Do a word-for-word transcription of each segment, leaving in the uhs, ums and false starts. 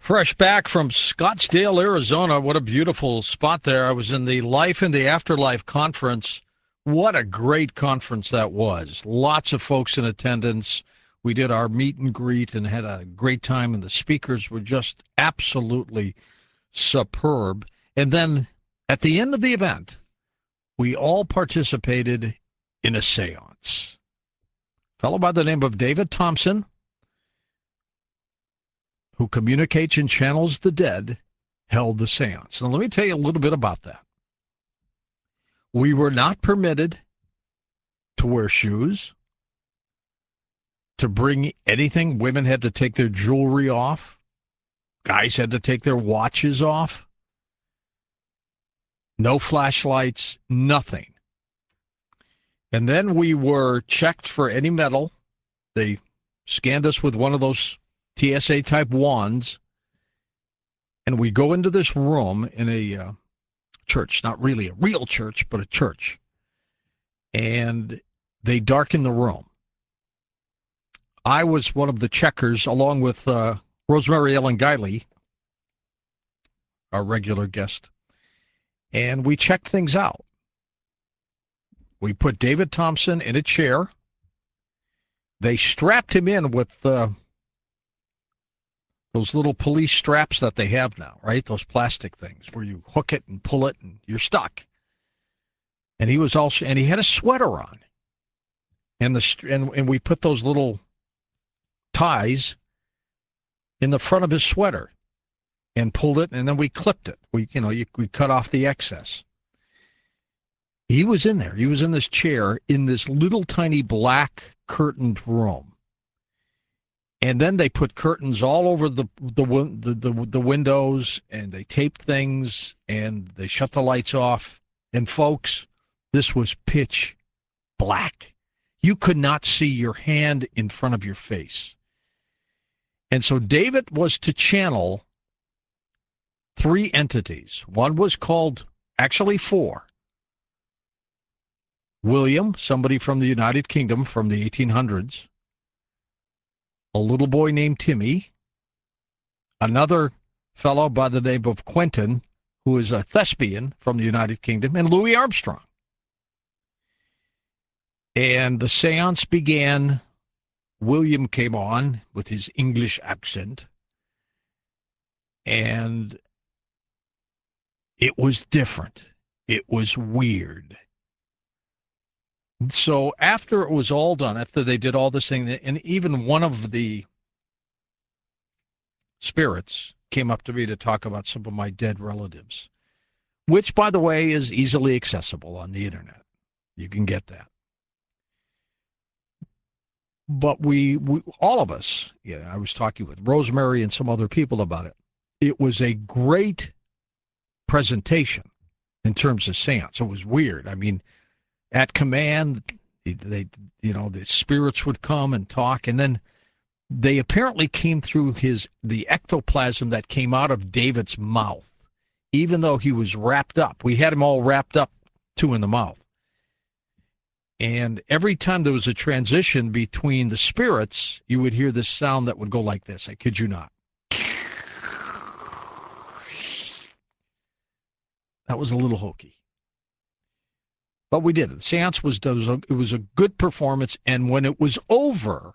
Fresh back from Scottsdale, Arizona. What a beautiful spot there. I was in the Life in the Afterlife conference. What a great conference that was. Lots of folks in attendance. We did our meet and greet and had a great time, and the speakers were just absolutely superb. And then at the end of the event, we all participated in a seance. A fellow by the name of David Thompson, who communicates and channels the dead, held the seance. Now, let me tell you a little bit about that. We were not permitted to wear shoes, to bring anything. Women had to take their jewelry off. Guys had to take their watches off. No flashlights, nothing. And then we were checked for any metal. They scanned us with one of those T S A-type wands, and we go into this room in a uh, church, not really a real church, but a church, and they darken the room. I was one of the checkers, along with uh, Rosemary Ellen Guiley, our regular guest, and we checked things out. We put David Thompson in a chair. They strapped him in with Uh, those little police straps that they have now, right? Those plastic things where you hook it and pull it and you're stuck. And he was also, and he had a sweater on. And the and, and we put those little ties in the front of his sweater and pulled it, and then we clipped it. We, you know, you, we cut off the excess. He was in there. He was in this chair in this little tiny black curtained room. And then they put curtains all over the the, the the the windows, and they taped things, and they shut the lights off. And folks, this was pitch black. You could not see your hand in front of your face. And so David was to channel three entities. One was called, actually four. William, somebody from the United Kingdom from the eighteen hundreds. A little boy named Timmy, another fellow by the name of Quentin, who is a thespian from the United Kingdom, and Louis Armstrong. And the seance began. William came on with his English accent, and it was different. It was weird. So after it was all done, after they did all this thing, and even one of the spirits came up to me to talk about some of my dead relatives, which, by the way, is easily accessible on the internet. You can get that. But we, we all of us, yeah, I was talking with Rosemary and some other people about it. It was a great presentation in terms of seance. It was weird. I mean, at command, they, you know, the spirits would come and talk, and then they apparently came through his the ectoplasm that came out of David's mouth, even though he was wrapped up. We had him all wrapped up, too, in the mouth. And every time there was a transition between the spirits, you would hear this sound that would go like this. I kid you not. That was a little hokey. But we did it. The seance was, it was, a, it was a good performance, and when it was over,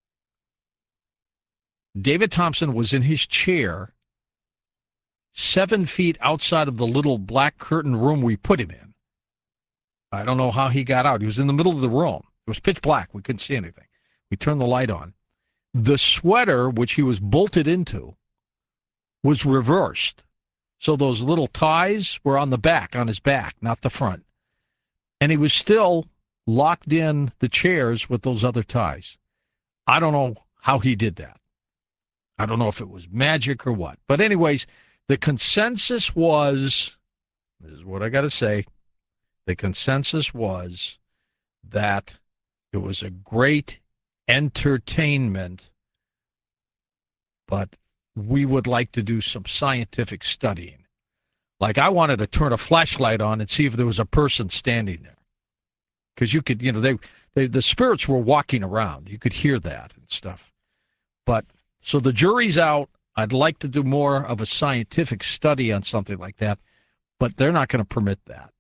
David Thompson was in his chair seven feet outside of the little black curtain room we put him in. I don't know how he got out. He was in the middle of the room. It was pitch black. We couldn't see anything. We turned the light on. The sweater, which he was bolted into, was reversed. So those little ties were on the back, on his back, not the front. And he was still locked in the chairs with those other ties. I don't know how he did that. I don't know if it was magic or what. But anyways, the consensus was, this is what I got to say, the consensus was that it was a great entertainment, but we would like to do some scientific studying. Like, I wanted to turn a flashlight on and see if there was a person standing there. Because you could, you know, they, they, the spirits were walking around. You could hear that and stuff. But, so the jury's out. I'd like to do more of a scientific study on something like that, but they're not going to permit that,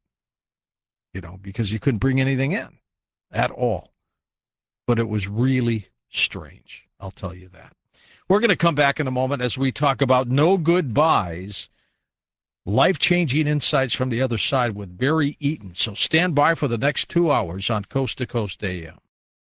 you know, because you couldn't bring anything in at all. But it was really strange, I'll tell you that. We're going to come back in a moment as we talk about no goodbyes, life-changing insights from the other side with Barry Eaton. So stand by for the next two hours on Coast to Coast A M.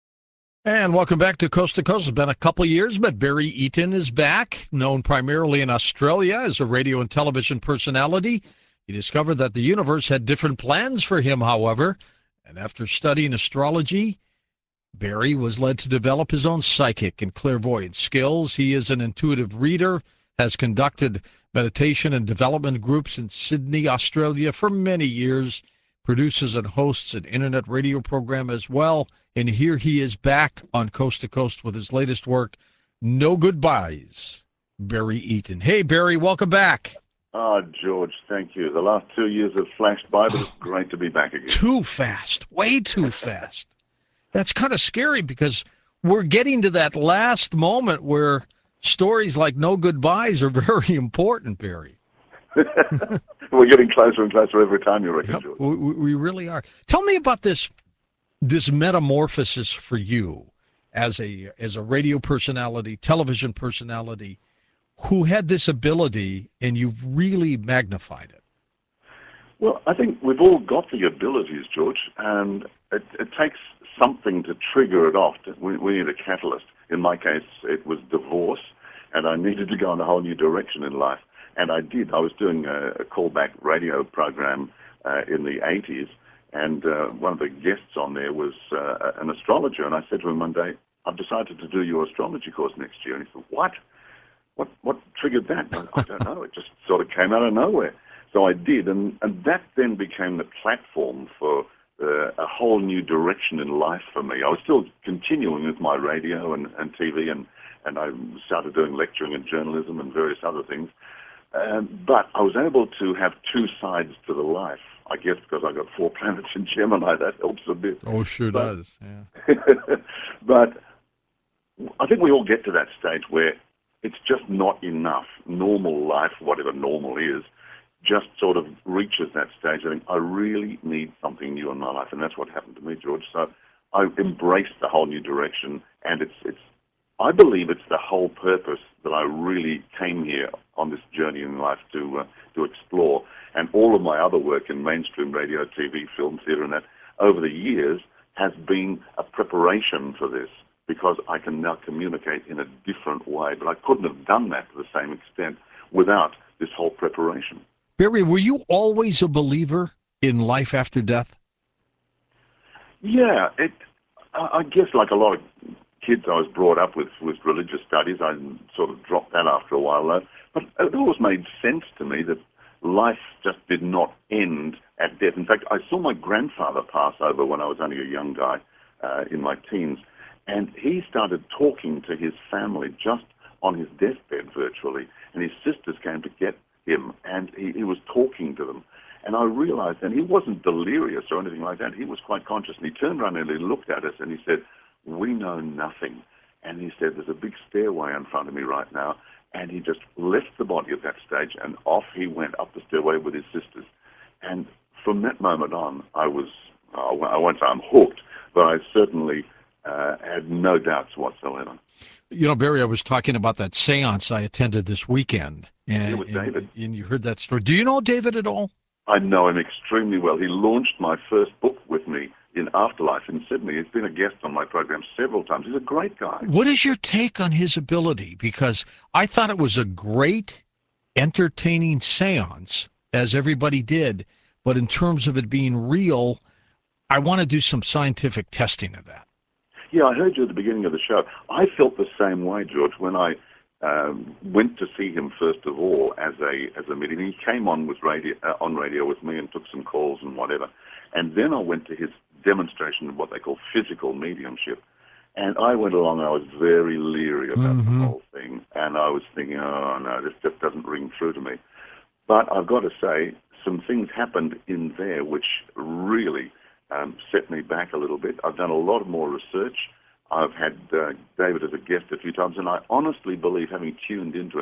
And welcome back to Coast to Coast. It's been a couple of years, but Barry Eaton is back, known primarily in Australia as a radio and television personality. He discovered that the universe had different plans for him, however, and after studying astrology, Barry was led to develop his own psychic and clairvoyant skills. He is an intuitive reader, has conducted meditation and development groups in Sydney, Australia for many years, produces and hosts an internet radio program as well, and here he is back on Coast to Coast with his latest work, No Goodbyes, Barry Eaton. Hey, Barry, welcome back. Oh, George, thank you. The last two years have flashed by, but it's great to be back again. Too fast, way too fast. That's kind of scary because we're getting to that last moment where stories like No Goodbyes are very important, Barry. We're getting closer and closer every time, you reckon, Yep, George. we, we really are. Tell me about this this metamorphosis for you as a as a radio personality, television personality, who had this ability, and you've really magnified it. Well, I think we've all got the abilities, George, and it, it takes something to trigger it off. We, we need a catalyst. In my case, it was divorce, and I needed to go in a whole new direction in life. And I did. I was doing a, a callback radio program uh, in the eighties, and uh, one of the guests on there was uh, an astrologer. And I said to him one day, I've decided to do your astrology course next year. And he said, what? What what triggered that? I, I don't know. It just sort of came out of nowhere. So I did, and, and that then became the platform for uh, a whole new direction in life for me. I was still continuing with my radio and, and T V, and, and I started doing lecturing and journalism and various other things. Um, but I was able to have two sides to the life, I guess, because I got four planets in Gemini. That helps a bit. Oh, sure but, does. Yeah. But I think we all get to that stage where it's just not enough. Normal life, whatever normal is, just sort of reaches that stage. I think I really need something new in my life, and that's what happened to me, George. So I embraced the whole new direction, and it's it's. I believe it's the whole purpose that I really came here on this journey in life to uh, to explore. And all of my other work in mainstream radio, T V, film, theatre, and that over the years has been a preparation for this, because I can now communicate in a different way. But I couldn't have done that to the same extent without this whole preparation. Barry, were you always a believer in life after death? Yeah, it. I guess like a lot of kids I was brought up with, with religious studies, I sort of dropped that after a while, though. But it always made sense to me that life just did not end at death. In fact, I saw my grandfather pass over when I was only a young guy uh, in my teens, and he started talking to his family just on his deathbed virtually, and his sisters came to get him, and he, he was talking to them. And I realized, and he wasn't delirious or anything like that, he was quite conscious, and he turned around and he looked at us and he said, we know nothing. And he said, there's a big stairway in front of me right now, and he just left the body at that stage, and off he went up the stairway with his sisters. And from that moment on, I was, I won't say I'm hooked, but I certainly uh, had no doubts whatsoever. You know, Barry, I was talking about that seance I attended this weekend. And, yeah, with David. And, and you heard that story. Do you know David at all? I know him extremely well. He launched my first book with me in Afterlife in Sydney. He's been a guest on my program several times. He's a great guy. What is your take on his ability? Because I thought it was a great, entertaining seance, as everybody did. But in terms of it being real, I want to do some scientific testing of that. Yeah, I heard you at the beginning of the show. I felt the same way, George, when I um, went to see him first of all as a as a meeting. He came on with radio uh, on radio with me and took some calls and whatever. And then I went to his demonstration of what they call physical mediumship. And I went along and I was very leery about mm-hmm. the whole thing. And I was thinking, oh, no, this just doesn't ring true to me. But I've got to say, some things happened in there which really um, set me back a little bit. I've done a lot more research. I've had uh, David as a guest a few times, and I honestly believe, having tuned into him,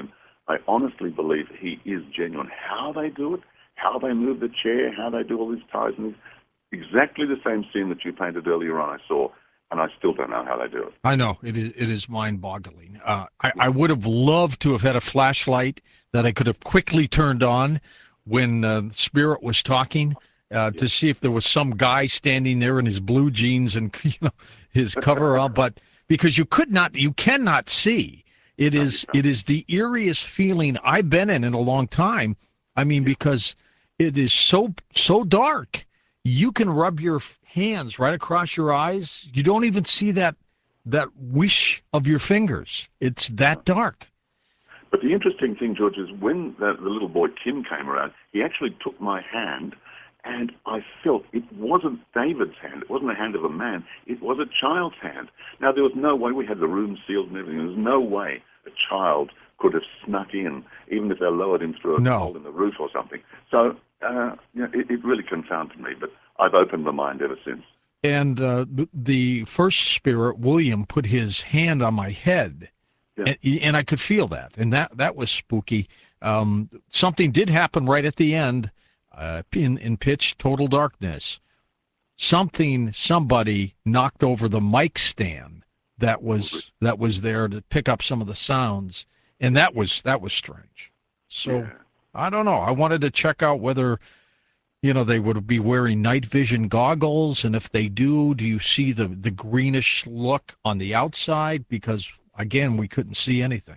I honestly believe he is genuine. How they do it, how they move the chair, how they do all these ties and these, exactly the same scene that you painted earlier on I saw, and I still don't know how they do it. I know it is. It is mind-boggling. Uh, I, Yeah. I would have loved to have had a flashlight that I could have quickly turned on when uh, Spirit was talking uh, to see if there was some guy standing there in his blue jeans and you know his cover up, but because you could not, you cannot see. It is. It is the eeriest feeling I've been in in a long time. I mean, because it is so so dark. You can rub your hands right across your eyes. You don't even see that that wish of your fingers. It's that dark. But the interesting thing, George, is when the, the little boy Tim came around, he actually took my hand, and I felt it wasn't David's hand. It wasn't the hand of a man. It was a child's hand. Now, there was no way. We had the room sealed and everything. There was no way a child could have snuck in, even if they lowered him through a No. hole in the roof or something. So, uh, you know, it, it really confounded me, but I've opened my mind ever since. And uh, the first spirit, William, put his hand on my head, Yeah. and, and I could feel that, and that that was spooky. Um, something did happen right at the end, uh, in in pitch total darkness. Something, somebody knocked over the mic stand that was that was there to pick up some of the sounds, and that was that was strange. So Yeah. I don't know. I wanted to check out whether, you know, they would be wearing night vision goggles, and if they do, do you see the, the greenish look on the outside? Because, again, we couldn't see anything.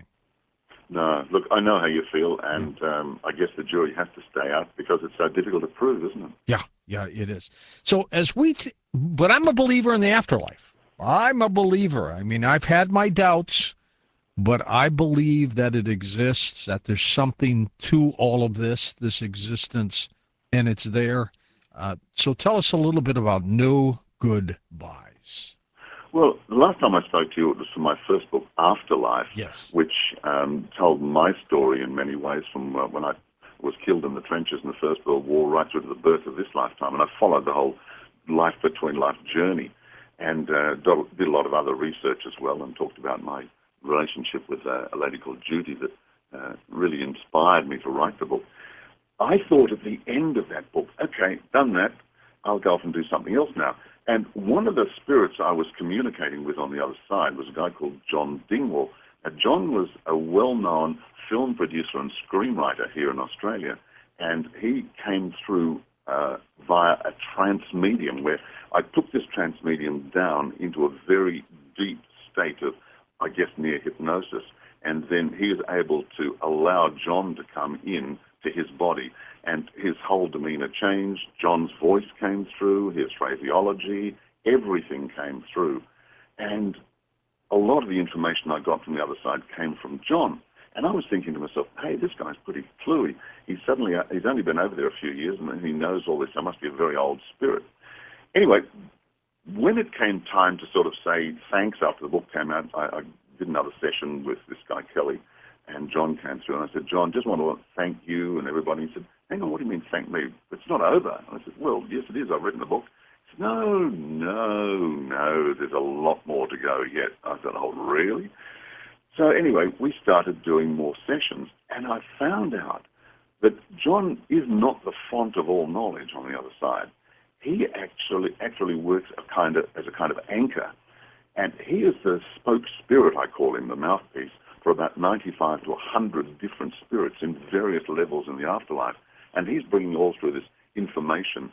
No, look, I know how you feel, and um, I guess the jury has to stay out because it's so difficult to prove, isn't it? Yeah, yeah, it is. So as we, t- but I'm a believer in the afterlife. I'm a believer. I mean, I've had my doubts, but I believe that it exists, that there's something to all of this, this existence, and it's there. Uh, so tell us a little bit about No Goodbyes. Well, the last time I spoke to you, it was from my first book, Afterlife, Yes. which um, told my story in many ways from uh, when I was killed in the trenches in the First World War right through to the birth of this lifetime. And I followed the whole life between life journey and uh, did a lot of other research as well and talked about my relationship with uh, a lady called Judy that uh, really inspired me to write the book. I thought at the end of that book, okay, done that, I'll go off and do something else now. And one of the spirits I was communicating with on the other side was a guy called John Dingwall. Now, John was a well-known film producer and screenwriter here in Australia, and he came through uh, via a trance medium where I took this trance medium down into a very deep state of, I guess, near hypnosis, and then he was able to allow John to come in to his body, and his whole demeanor changed. John's voice came through, his phraseology, everything came through. And a lot of the information I got from the other side came from John. And I was thinking to myself, hey, this guy's pretty cluey. He's suddenly, he's only been over there a few years, and he knows all this. I must be a very old spirit. Anyway, when it came time to sort of say thanks after the book came out, I, I did another session with this guy, Kelly, and John came through, and I said, John, just want to thank you and everybody. He said, hang on, what do you mean thank me? It's not over. And I said, well, yes, it is. I've written the book. He said, no, no, no, there's a lot more to go yet. I said, oh, really? So anyway, we started doing more sessions, and I found out that John is not the font of all knowledge on the other side. He actually actually works a kind of, as a kind of anchor, and he is the spoke spirit, I call him, the mouthpiece, for about ninety-five to one hundred different spirits in various levels in the afterlife. And he's bringing all through this information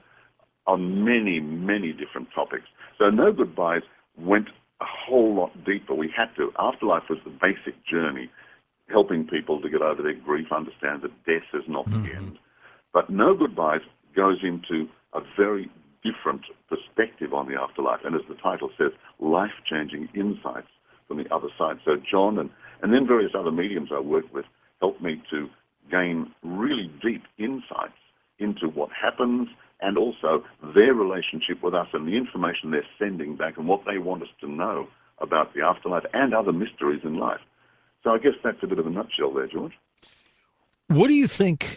on many, many different topics. So No Goodbyes went a whole lot deeper. We had to. Afterlife was the basic journey, helping people to get over their grief, understand that death is not mm-hmm. the end. But No Goodbyes goes into a very different perspective on the afterlife. And as the title says, life-changing insights from the other side. So John and, and then various other mediums I worked with helped me to gain really deep insights into what happens and also their relationship with us and the information they're sending back and what they want us to know about the afterlife and other mysteries in life. So I guess that's a bit of a nutshell there, George. What do you think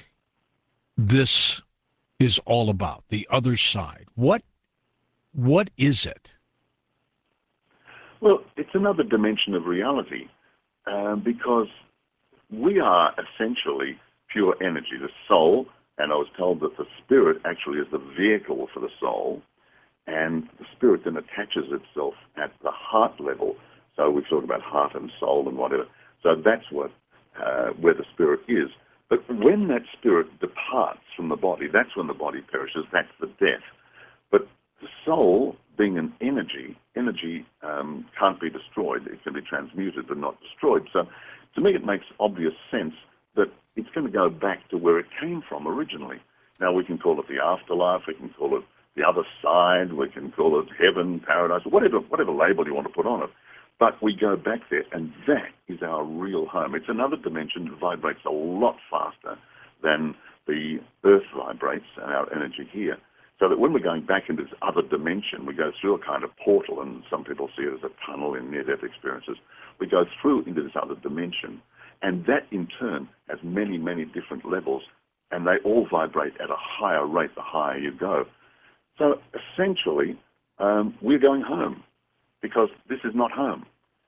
this is all about, the other side? What, what is it? Well, it's another dimension of reality uh, because we are essentially pure energy, the soul, and I was told that the spirit actually is the vehicle for the soul, and the spirit then attaches itself at the heart level. So we've talked about heart and soul and whatever. So that's what uh, where the spirit is. But when that spirit departs from the body, that's when the body perishes. That's the death. But the soul, being an energy, energy um, can't be destroyed. It can be transmuted but not destroyed. So to me it makes obvious sense that it's going to go back to where it came from originally. Now we can call it the afterlife, we can call it the other side, we can call it heaven, paradise, whatever, whatever label you want to put on it. But we go back there, and that is our real home. It's another dimension that vibrates a lot faster than the earth vibrates and our energy here. So that when we're going back into this other dimension, we go through a kind of portal, and some people see it as a tunnel in near-death experiences. We go through into this other dimension, and that in turn has many, many different levels, and they all vibrate at a higher rate the higher you go. So essentially, um, we're going home, because this is not home.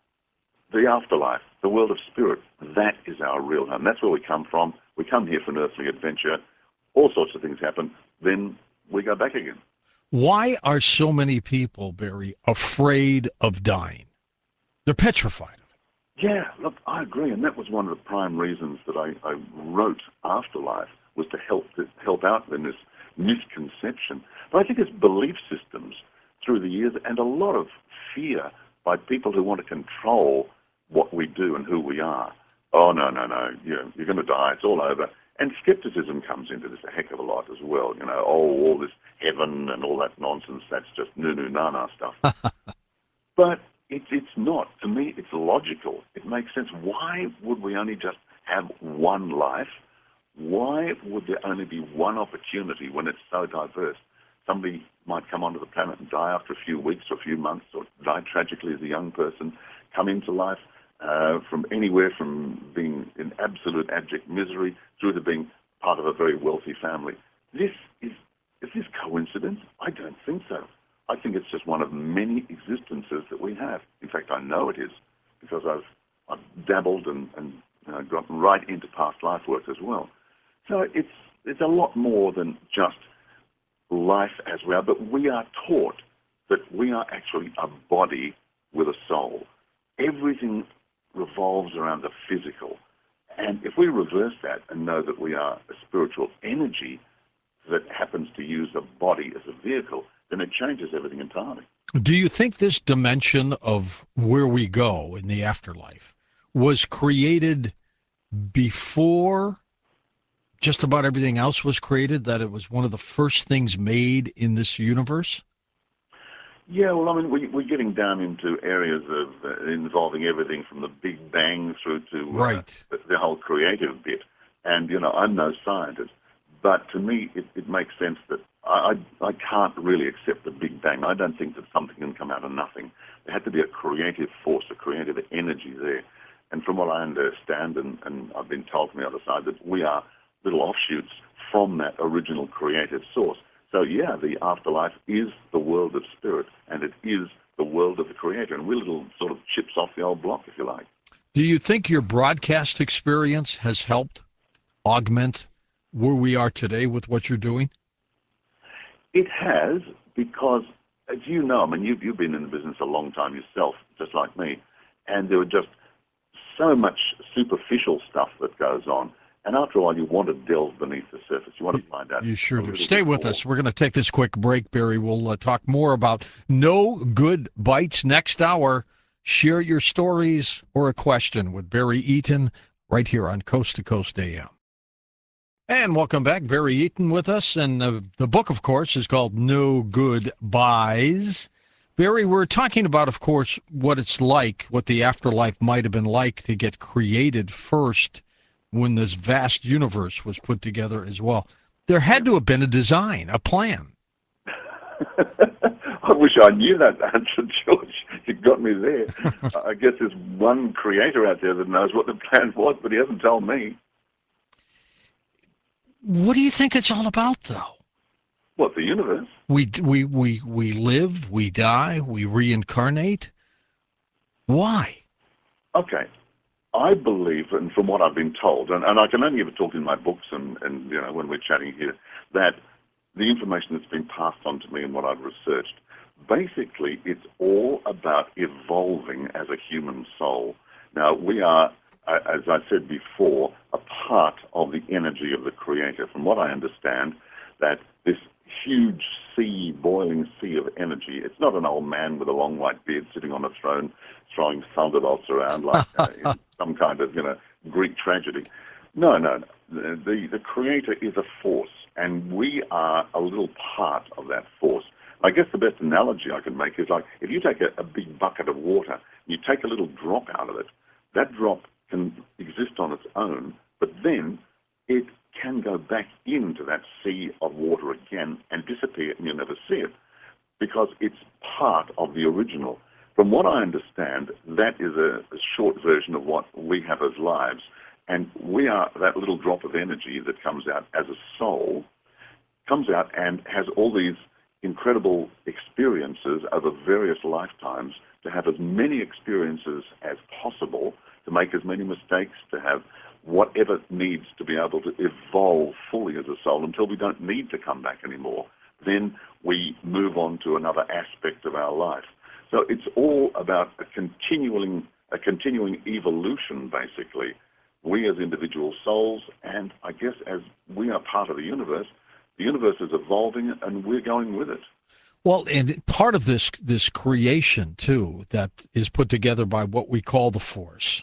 The afterlife, the world of spirit, that is our real home. That's where we come from. We come here for an earthly adventure. All sorts of things happen. Then we go back again. Why are so many people, Barry, afraid of dying? They're petrified of it. Yeah, look, I agree. And that was one of the prime reasons that I, I wrote Afterlife, was to help, to help out in this misconception. But I think it's belief systems through the years, and a lot of fear by people who want to control what we do and who we are. Oh, no, no, no, you know, you're going to die, it's all over. And skepticism comes into this a heck of a lot as well. You know, oh, all this heaven and all that nonsense, that's just nu-nu-na-na stuff. But it, it's not. To me, it's logical. It makes sense. Why would we only just have one life? Why would there only be one opportunity when it's so diverse? Somebody might come onto the planet and die after a few weeks or a few months, or die tragically as a young person, come into life uh, from anywhere from being in absolute abject misery through to being part of a very wealthy family. This is, is this coincidence? I don't think so. I think it's just one of many existences that we have. In fact, I know it is, because I've, I've dabbled and, and uh, gotten right into past life work as well. So it's, it's a lot more than just life as we are, but we are taught that we are actually a body with a soul. Everything revolves around the physical. And if we reverse that and know that we are a spiritual energy that happens to use a body as a vehicle, then it changes everything entirely. Do you think this dimension of where we go in the afterlife was created before just about everything else was created, that it was one of the first things made in this universe? Yeah, well, I mean, we, we're getting down into areas of uh, involving everything from the Big Bang through to uh, right. the, the whole creative bit. And, you know, I'm no scientist, but to me it, it makes sense that I, I, I can't really accept the Big Bang. I don't think that something can come out of nothing. There had to be a creative force, a creative energy there. And from what I understand, and, and I've been told from the other side, that we are little offshoots from that original creative source. So yeah, the afterlife is the world of spirit, and it is the world of the Creator, and we're little sort of chips off the old block, if you like. Do you think your broadcast experience has helped augment where we are today with what you're doing? It has, because, as you know, I mean, you've, you've been in the business a long time yourself, just like me, and there were just so much superficial stuff that goes on. And after all, you want to delve beneath the surface. You want to find out. You sure do. Stay with us. We're going to take this quick break, Barry. We'll uh, talk more about No Good Bites next hour. Share your stories or a question with Barry Eaton right here on Coast to Coast A M. And welcome back. Barry Eaton with us. And uh, the book, of course, is called No Good Buys. Barry, we're talking about, of course, what it's like, what the afterlife might have been like to get created first, when this vast universe was put together as well. There had to have been a design, a plan. I wish I knew that answer, George. You got me there. I guess there's one creator out there that knows what the plan was, but he hasn't told me. What do you think it's all about, though? What, the universe? We, we, we, we live, we die, we reincarnate. Why? Okay. I believe, and from what I've been told, and, and I can only ever talk in my books and, and you know when we're chatting here, that the information that's been passed on to me and what I've researched, basically it's all about evolving as a human soul. Now, we are, as I said before, a part of the energy of the Creator. From what I understand, that this huge sea, boiling sea of energy, it's not an old man with a long white beard sitting on a throne throwing thunderbolts around like uh, in some kind of, you know, Greek tragedy. No, no, no. The, the, the Creator is a force, and we are a little part of that force. I guess the best analogy I can make is like if you take a, a big bucket of water, and you take a little drop out of it, that drop can exist on its own, but then it can go back into that sea of water again and disappear, and you'll never see it because it's part of the original. From what I understand, that is a, a short version of what we have as lives, and we are that little drop of energy that comes out as a soul, comes out and has all these incredible experiences over various lifetimes, to have as many experiences as possible, to make as many mistakes, to have whatever needs to be able to evolve fully as a soul until we don't need to come back anymore. Then we move on to another aspect of our life. So it's all about a continuing, a continuing evolution, basically. We as individual souls, and I guess as we are part of the universe, the universe is evolving and we're going with it. Well, and part of this this creation, too, that is put together by what we call the Force,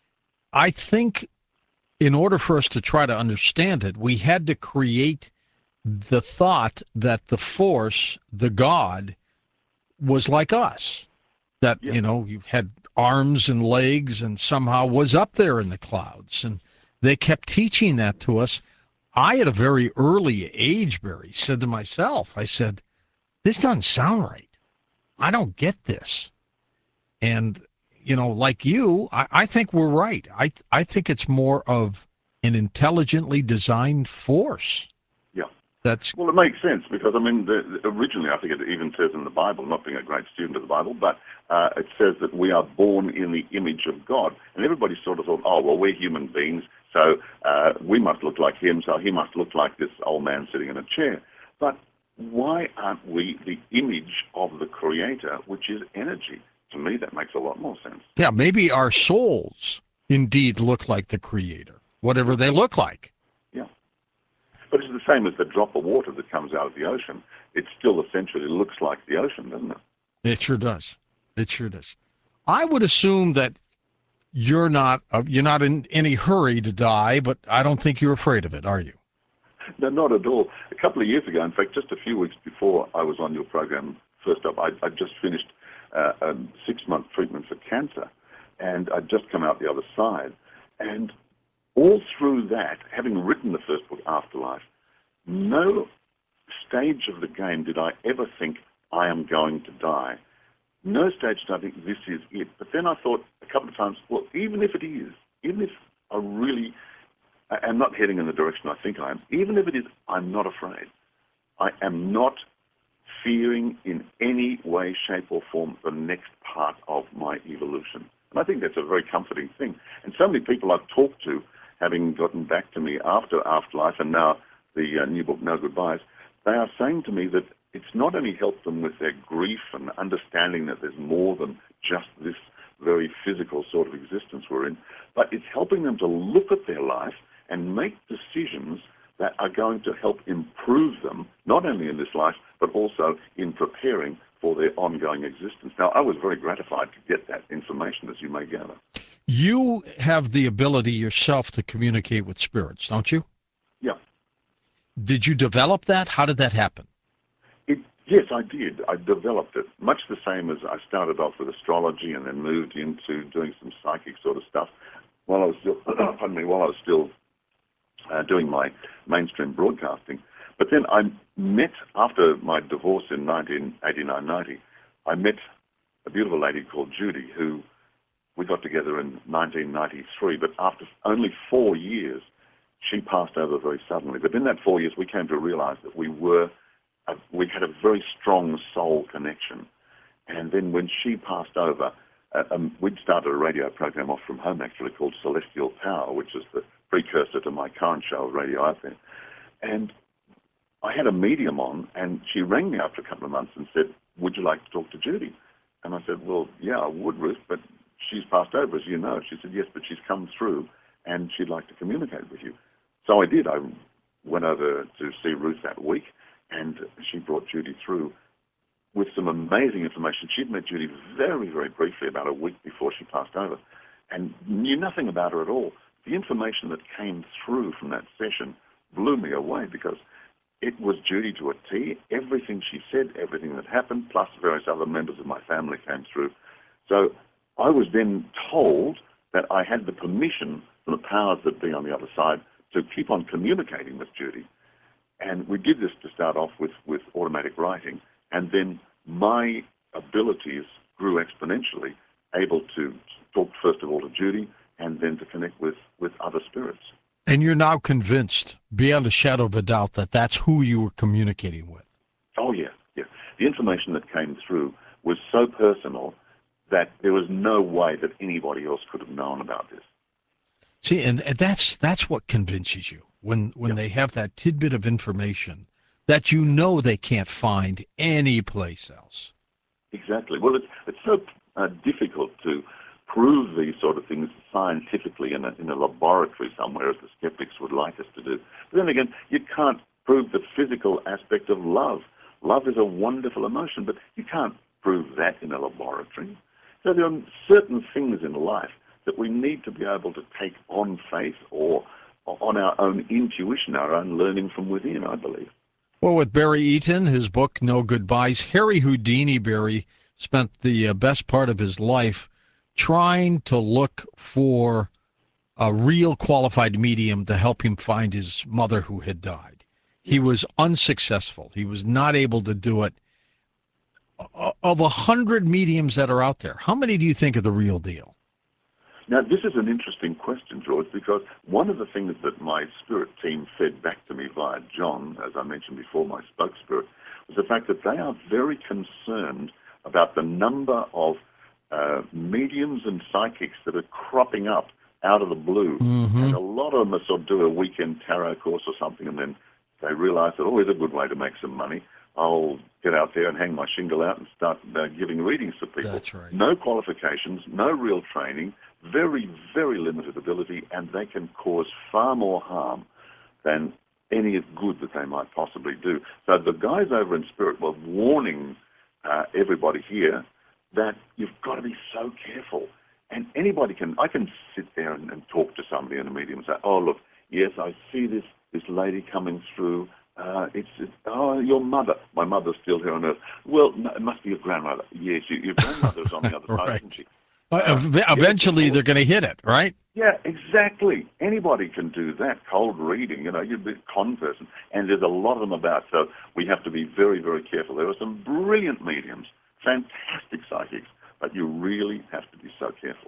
I think in order for us to try to understand it, we had to create the thought that the Force, the God, was like us. That, yeah. you know, you had arms and legs and somehow was up there in the clouds. And they kept teaching that to us. I, at a very early age, Barry, said to myself, I said, this doesn't sound right. I don't get this. And, you know, like you, I, I think we're right. I I think it's more of an intelligently designed force. Yeah. That's well, it makes sense because, I mean, the, originally I think it even says in the Bible, not being a great student of the Bible, but uh, it says that we are born in the image of God. And everybody sort of thought, oh, well, we're human beings, so uh, we must look like him, so he must look like this old man sitting in a chair. But why aren't we the image of the Creator, which is energy? To me, that makes a lot more sense. Yeah, maybe our souls indeed look like the Creator, whatever they look like. Yeah. But it's the same as the drop of water that comes out of the ocean. It still essentially looks like the ocean, doesn't it? It sure does. It sure does. I would assume that you're not uh, you're not in any hurry to die, but I don't think you're afraid of it, are you? No, not at all. A couple of years ago, in fact, just a few weeks before I was on your program, first up, I, I just finished uh, a six-month treatment for cancer, and I'd just come out the other side. And all through that, having written the first book, Afterlife, no stage of the game did I ever think I am going to die. No stage did I think this is it. But then I thought a couple of times, well, even if it is, even if I really am not heading in the direction I think I am, even if it is, I'm not afraid. I am not fearing in any way, shape, or form the next part of my evolution. And I think that's a very comforting thing. And so many people I've talked to, having gotten back to me after Afterlife and now the uh, new book, No Goodbyes, they are saying to me that it's not only helped them with their grief and understanding that there's more than just this very physical sort of existence we're in, but it's helping them to look at their life and make decisions that are going to help improve them, not only in this life, but also in preparing for their ongoing existence. Now, I was very gratified to get that information, as you may gather. You have the ability yourself to communicate with spirits, don't you? Yeah. Did you develop that? How did that happen? It, yes, I did. I developed it, much the same as I started off with astrology and then moved into doing some psychic sort of stuff while I was still, pardon me, while I was still uh, doing my mainstream broadcasting. But then I met, after my divorce in nineteen eighty-nine ninety, I met a beautiful lady called Judy, who we got together in nineteen ninety-three, but after only four years, she passed over very suddenly. But in that four years, we came to realize that we were, a, we had a very strong soul connection. And then when she passed over, uh, um, we'd started a radio program off from home, actually, called Celestial Power, which is the precursor to my current show, Radio Out There. And I had a medium on, and she rang me after a couple of months and said, would you like to talk to Judy? And I said, well, yeah, I would, Ruth, but she's passed over, as you know. She said, yes, but she's come through, and she'd like to communicate with you. So I did. I went over to see Ruth that week, and she brought Judy through with some amazing information. She'd met Judy very, very briefly about a week before she passed over and knew nothing about her at all. The information that came through from that session blew me away because it was Judy to a T. Everything she said, everything that happened, plus various other members of my family came through. So I was then told that I had the permission from the powers that be on the other side to keep on communicating with Judy. And we did this to start off with, with automatic writing. And then my abilities grew exponentially, able to talk first of all to Judy and then to connect with, with other spirits. And you're now convinced, beyond a shadow of a doubt, that that's who you were communicating with. Oh, yeah, yeah. The information that came through was so personal that there was no way that anybody else could have known about this. See, and, and that's that's what convinces you, when, when Yeah. they have that tidbit of information that you know they can't find anyplace else. Exactly. Well, it's, it's so uh, difficult to prove these sort of things scientifically in a, in a laboratory somewhere, as the skeptics would like us to do. But then again, you can't prove the physical aspect of love. Love is a wonderful emotion, but you can't prove that in a laboratory. So there are certain things in life that we need to be able to take on faith or on our own intuition, our own learning from within, I believe. Well, with Barry Eaton, his book, No Goodbyes, Harry Houdini Barry spent the uh, best part of his life trying to look for a real qualified medium to help him find his mother who had died. He was unsuccessful. He was not able to do it. Of a hundred mediums that are out there, how many do you think are the real deal? Now, this is an interesting question, George, because one of the things that my spirit team fed back to me via John, as I mentioned before, my spoke spirit, was the fact that they are very concerned about the number of uh, mediums and psychics that are cropping up out of the blue. Mm-hmm. And a lot of them are sort of do a weekend tarot course or something, and then they realize that, oh, it's a good way to make some money. I'll get out there and hang my shingle out and start uh, giving readings to people. That's right. No qualifications, no real training, very, very limited ability, and they can cause far more harm than any good that they might possibly do. So the guys over in Spirit were warning uh, everybody here that you've got to be so careful. And anybody can, I can sit there and, and talk to somebody in a medium and say, oh, look, yes, I see this, this lady coming through. Uh, it's, it's, oh, your mother. My mother's still here on earth. Well, no, it must be your grandmother. Yes, your, your grandmother's on the other side, Right. isn't she? Uh, ev- eventually, they're going to hit it, right? Yeah, exactly. Anybody can do that. Cold reading, you know, you're a con person. And there's a lot of them about, so we have to be very, very careful. There are some brilliant mediums, fantastic psychics, but you really have to be so careful.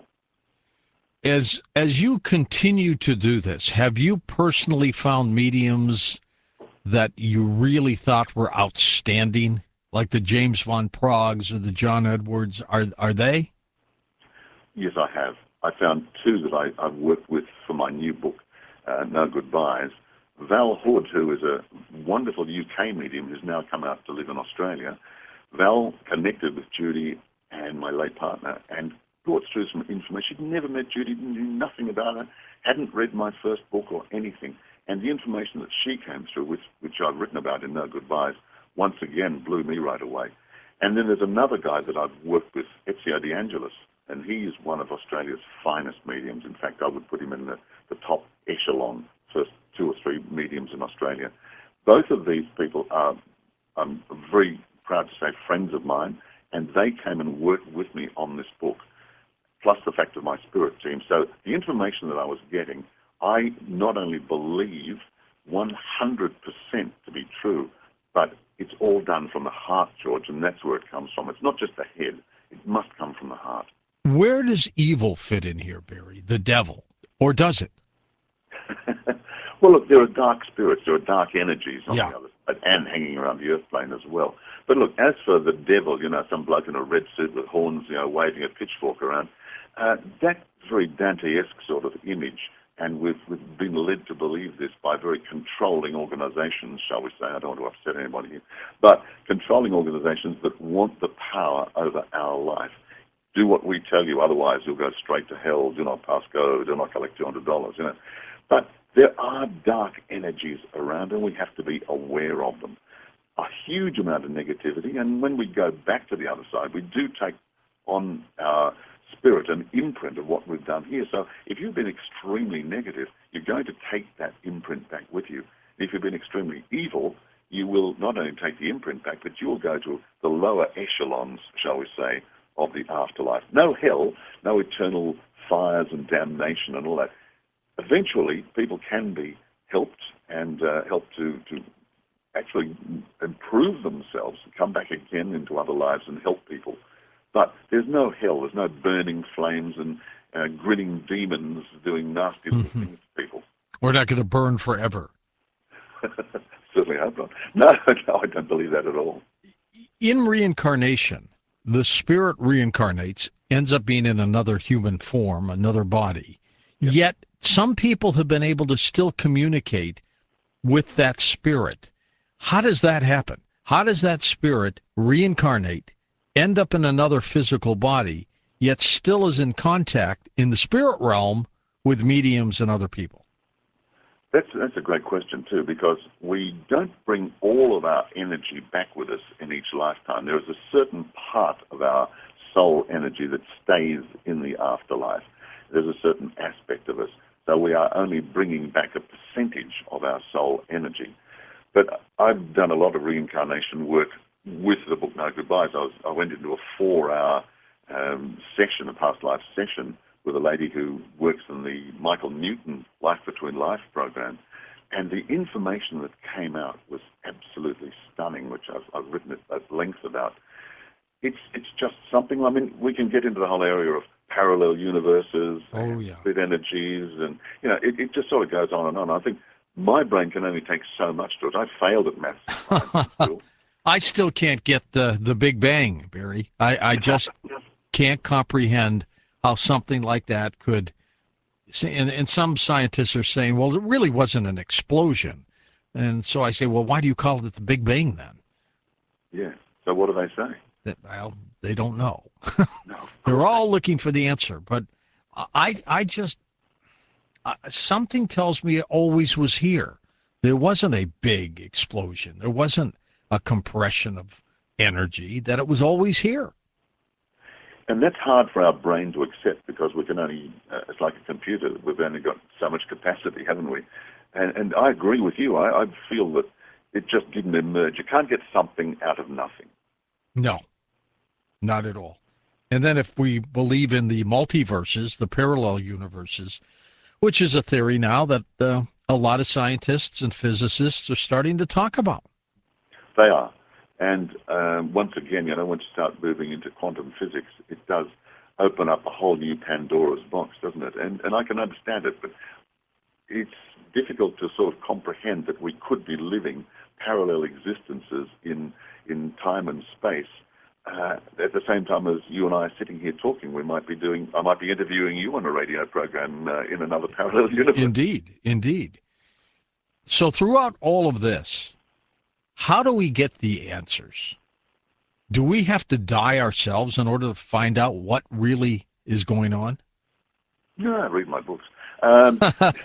As as you continue to do this, have you personally found mediums that you really thought were outstanding, like the James Van Proggs or the John Edwards? Are are they? Yes, I have. I found two that I, I've worked with for my new book, uh, No Goodbyes. Val Hood, who is a wonderful U K medium who's now come out to live in Australia. Val connected with Judy and my late partner and brought through some information. She'd never met Judy, knew nothing about her, hadn't read my first book or anything. And the information that she came through, with, which I've written about in No Goodbyes, once again blew me right away. And then there's another guy that I've worked with, Ezio De Angelis, and he is one of Australia's finest mediums. In fact, I would put him in the, the top echelon, first two or three mediums in Australia. Both of these people are, I'm very proud to say, friends of mine, and they came and worked with me on this book, plus the fact of my spirit team. So the information that I was getting, I not only believe one hundred percent to be true, but it's all done from the heart, George, and that's where it comes from. It's not just the head. It must come from the heart. Where does evil fit in here, Barry? The devil? Or does it? Well, look, there are dark spirits. There are dark energies on Yeah. the other and hanging around the earth plane as well. But look, as for the devil, you know, some bloke in a red suit with horns, you know, waving a pitchfork around, uh, that's a very Dante-esque sort of image. And we've, we've been led to believe this by very controlling organizations, shall we say. I don't want to upset anybody here. But controlling organizations that want the power over our life. Do what we tell you, otherwise you'll go straight to hell. Do not pass go. Do not collect two hundred dollars, you know. But there are dark energies around, and we have to be aware of them. A huge amount of negativity, and when we go back to the other side, we do take on our spirit an imprint of what we've done here. So if you've been extremely negative, you're going to take that imprint back with you. If you've been extremely evil, you will not only take the imprint back, but you'll go to the lower echelons, shall we say, of the afterlife. No hell, no eternal fires and damnation and all that. Eventually, people can be helped and uh, helped to, to actually improve themselves, come back again into other lives and help people. But there's no hell, there's no burning flames and uh, grinning demons doing nasty little Mm-hmm. things to people. We're not going to burn forever. Certainly hope not. No, no, I don't believe that at all. In reincarnation, the spirit reincarnates, ends up being in another human form, another body. Yes. Yet some people have been able to still communicate with that spirit. How does that happen? How does that spirit reincarnate, end up in another physical body, yet still is in contact in the spirit realm with mediums and other people? That's, that's a great question, too, because we don't bring all of our energy back with us in each lifetime. There is a certain part of our soul energy that stays in the afterlife. There's a certain aspect of us. So we are only bringing back a percentage of our soul energy. But I've done a lot of reincarnation work with the book No Goodbyes. I, was, I went into a four-hour um, session, a past life session, with a lady who works in the Michael Newton Life Between Life program. And the information that came out was absolutely stunning, which I've, I've written at, at length about. It's it's just something, I mean, we can get into the whole area of parallel universes, Oh, and yeah. split energies, and, you know, it, it just sort of goes on and on. I think my brain can only take so much to it. I failed at maths in school. I still can't get the, the Big Bang, Barry. I, I just can't comprehend how something like that could, and, and some scientists are saying, well, it really wasn't an explosion. And so I say, well, why do you call it the Big Bang then? Yeah. So what do they say? That, well, they don't know. No. They're all looking for the answer. But I, I just, uh, something tells me it always was here. There wasn't a big explosion. There wasn't a compression of energy, that it was always here. And that's hard for our brain to accept because we can only, uh, it's like a computer, we've only got so much capacity, haven't we? And, and I agree with you. I, I feel that it just didn't emerge. You can't get something out of nothing. No, not at all. And then if we believe in the multiverses, the parallel universes, which is a theory now that uh, a lot of scientists and physicists are starting to talk about. They are. And um, once again, you know, once you start moving into quantum physics, it does open up a whole new Pandora's box, doesn't it? And, and I can understand it, but it's difficult to sort of comprehend that we could be living parallel existences in in time and space. Uh, at the same time as you and I are sitting here talking, we might be doing, I might be interviewing you on a radio program uh, in another parallel universe. Indeed, indeed. So throughout all of this, how do we get the answers? Do we have to die ourselves in order to find out what really is going on? No, I read my books. Um,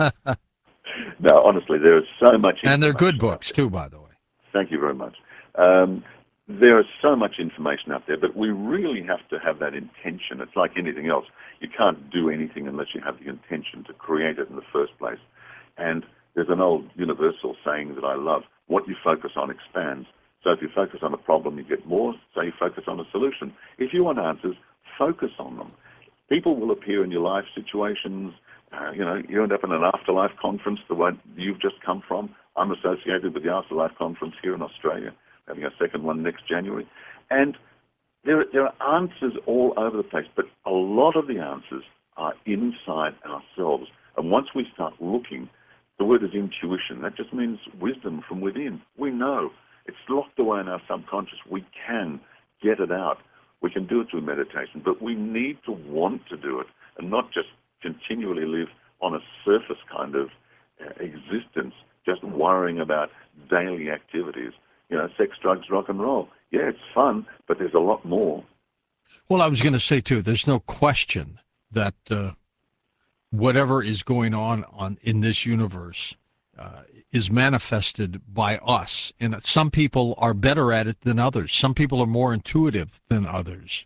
no, honestly, there is so much information. And they're good out books, there. too, by the way. Thank you very much. Um, there is so much information out there, but we really have to have that intention. It's like anything else. You can't do anything unless you have the intention to create it in the first place. And there's an old universal saying that I love, what you focus on expands. So if you focus on a problem, you get more. So you focus on a solution. If you want answers, focus on them. People will appear in your life situations. Uh, you know, you end up in an afterlife conference, the one you've just come from. I'm associated with the Afterlife Conference here in Australia, having a second one next January. And there, there are answers all over the place, but a lot of the answers are inside ourselves. And once we start looking, The word is intuition. That just means wisdom from within. We know. It's locked away in our subconscious. We can get it out. We can do it through meditation, but we need to want to do it and not just continually live on a surface kind of uh, existence, just worrying about daily activities. You know, sex, drugs, rock and roll. Yeah, it's fun, but there's a lot more. Well, I was going to say, too, there's no question that uh, whatever is going on, on in this universe uh, is manifested by us. And some people are better at it than others. Some people are more intuitive than others.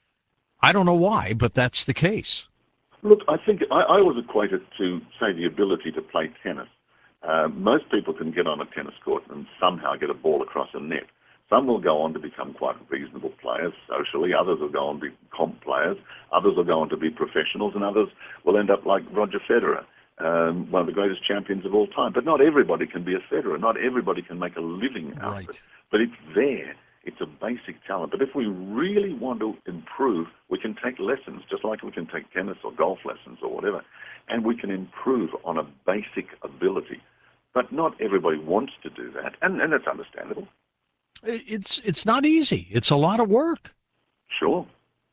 I don't know why, but that's the case. Look, I think I, I always equate it to, say, the ability to play tennis. Uh, most people can get on a tennis court and somehow get a ball across a net. Some will go on to become quite reasonable players socially. Others will go on to be comp players. Others will go on to be professionals, and others will end up like Roger Federer, um, one of the greatest champions of all time. But not everybody can be a Federer. Not everybody can make a living out Right. of it. But it's there. It's a basic talent. But if we really want to improve, we can take lessons, just like we can take tennis or golf lessons or whatever, and we can improve on a basic ability. But not everybody wants to do that, and, and that's understandable. It's it's not easy. It's a lot of work. Sure.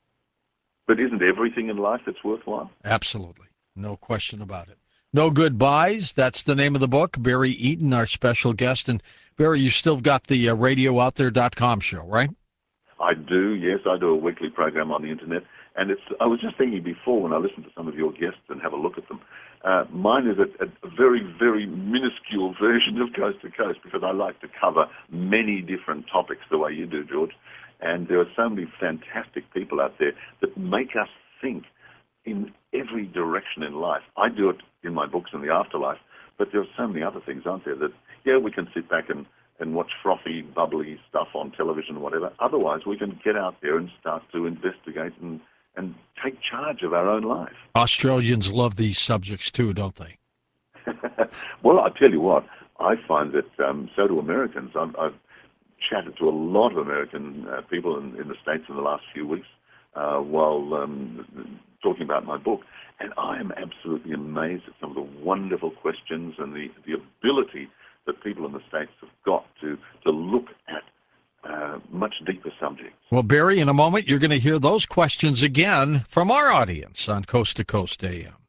But isn't everything in life that's worthwhile? Absolutely. No question about it. No Goodbyes. That's the name of the book. Barry Eaton, our special guest. And Barry, you still got the uh, radio out there dot com show, right? I do, yes. I do a weekly program on the internet. And it's. I was just thinking before when I listened to some of your guests and have a look at them, uh, mine is a, a very, very minuscule version of Coast to Coast because I like to cover many different topics the way you do, George. And there are so many fantastic people out there that make us think in every direction in life. I do it in my books in the afterlife, but there are so many other things, aren't there, that, yeah, we can sit back and, and watch frothy, bubbly stuff on television or whatever. Otherwise, we can get out there and start to investigate and and take charge of our own life. Australians love these subjects too, don't they? Well, I tell you what, I find that um, so do Americans. I've, I've chatted to a lot of American uh, people in, in the States in the last few weeks uh, while um, talking about my book, and I am absolutely amazed at some of the wonderful questions and the, the ability that people in the States have got to, to look at Uh, much deeper subjects. Well, Barry, in a moment, you're going to hear those questions again from our audience on Coast to Coast A M.